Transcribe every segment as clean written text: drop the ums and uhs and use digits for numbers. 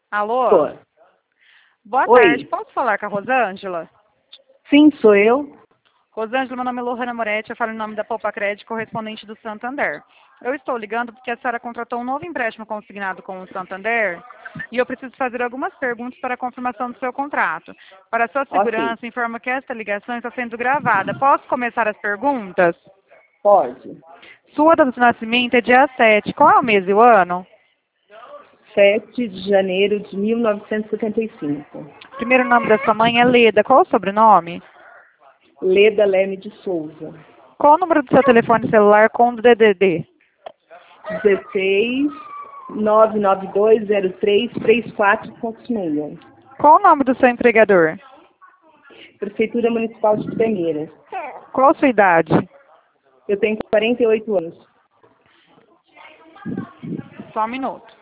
Alô? Oi. Boa Oi. tarde. Posso falar com a Rosângela? Sim, sou eu. Rosângela, meu nome é Lohana Moretti, eu falo em nome da Poupa Crédito, correspondente do Santander. Eu estou ligando porque a senhora contratou um novo empréstimo consignado com o Santander e eu preciso fazer algumas perguntas para a confirmação do seu contrato. Para sua Ok. segurança, informo que esta ligação está sendo gravada. Posso começar as perguntas? Pode. Sua data de nascimento é dia 7. Qual é o mês e o ano? 7 de janeiro de 1975. Primeiro nome da sua mãe é Leda. Qual é o sobrenome? Leda Leme de Souza. Qual o número do seu telefone celular com o DDD? 16 99203 3456. Qual o nome do seu empregador? Prefeitura Municipal de Pitangueiras. Qual a sua idade? Eu tenho 48 anos. Só um minuto.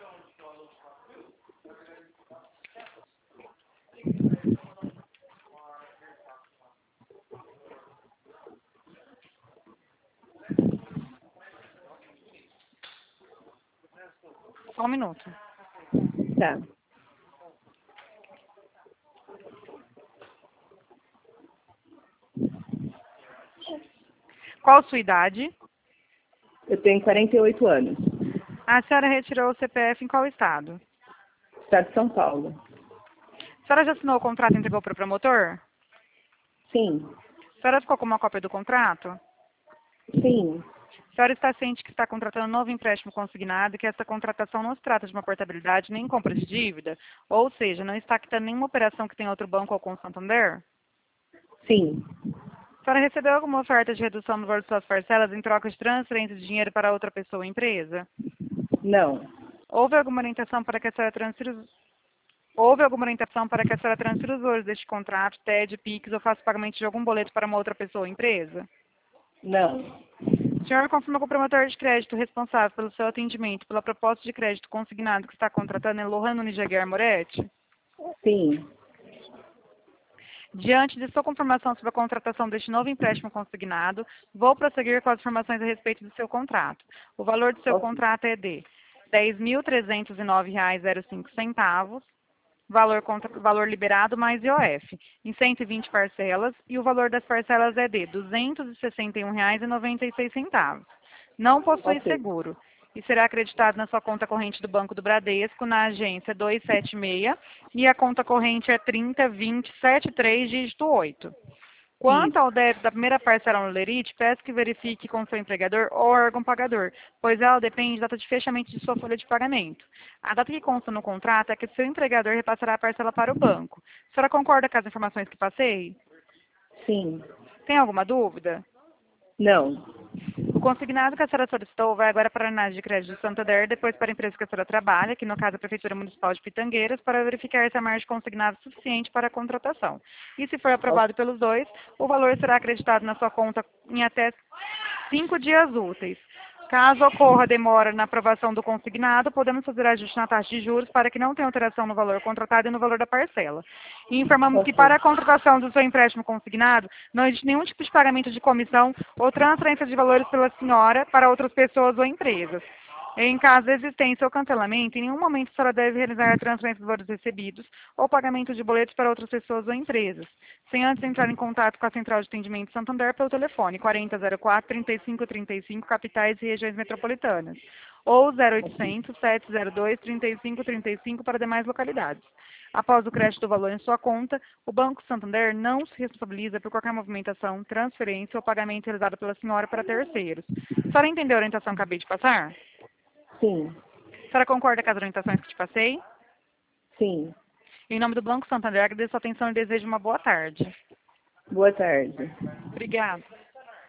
Só um minuto. Tá. Qual a sua idade? Eu tenho 48 anos. A senhora retirou o CPF em qual estado? Estado de São Paulo. A senhora já assinou o contrato e entregou para o promotor? Sim. A senhora ficou com uma cópia do contrato? Sim. A senhora está ciente que está contratando um novo empréstimo consignado e que essa contratação não se trata de uma portabilidade nem compra de dívida? Ou seja, não está quitando nenhuma operação que tem outro banco ou com o Santander? Sim. A senhora recebeu alguma oferta de redução no valor de suas parcelas em troca de transferência de dinheiro para outra pessoa ou empresa? Não. Houve alguma orientação para que a senhora transfira os valores deste contrato, TED, PIX ou faça pagamento de algum boleto para uma outra pessoa ou empresa? Não. O senhor confirma que o promotor de crédito responsável pelo seu atendimento pela proposta de crédito consignado que está contratando é Lohana Nunes de Aguiar Moretti? Sim. Diante de sua confirmação sobre a contratação deste novo empréstimo consignado, vou prosseguir com as informações a respeito do seu contrato. O valor do seu Ok. contrato é de R$ 10.309,05, valor liberado mais IOF, em 120 parcelas, e o valor das parcelas é de R$ 261,96. Não possui Ok. seguro e será acreditado na sua conta corrente do Banco do Bradesco, na agência 276, e a conta corrente é 302073, dígito 8. Quanto Isso. ao débito da primeira parcela no Lerite, peço que verifique com seu empregador ou órgão pagador, pois ela depende da data de fechamento de sua folha de pagamento. A data que consta no contrato é que seu empregador repassará a parcela para o banco. A senhora concorda com as informações que passei? Sim. Tem alguma dúvida? Não. O consignado que a senhora solicitou vai agora para a análise de crédito do Santander, depois para a empresa que a senhora trabalha, que no caso é a Prefeitura Municipal de Pitangueiras, para verificar se a margem consignada é suficiente para a contratação. E se for Ok. aprovado pelos dois, o valor será acreditado na sua conta em até 5 dias úteis. Caso ocorra demora na aprovação do consignado, podemos fazer ajuste na taxa de juros para que não tenha alteração no valor contratado e no valor da parcela. E informamos que para Ok. a contratação do seu empréstimo consignado, não existe nenhum tipo de pagamento de comissão ou transferência de valores pela senhora para outras pessoas ou empresas. Em caso de existência ou cancelamento, em nenhum momento a senhora deve realizar a transferência dos valores recebidos ou pagamento de boletos para outras pessoas ou empresas, sem antes entrar em contato com a Central de Atendimento Santander pelo telefone 4004-3535, capitais e regiões metropolitanas, ou 0800-702-3535 para demais localidades. Após o crédito do valor em sua conta, o Banco Santander não se responsabiliza por qualquer movimentação, transferência ou pagamento realizado pela senhora para terceiros. A senhora entendeu a orientação que acabei de passar? Sim. A senhora concorda com as orientações que te passei? Sim. Em nome do Banco Santander, agradeço a atenção e desejo uma boa tarde. Boa tarde. Obrigada.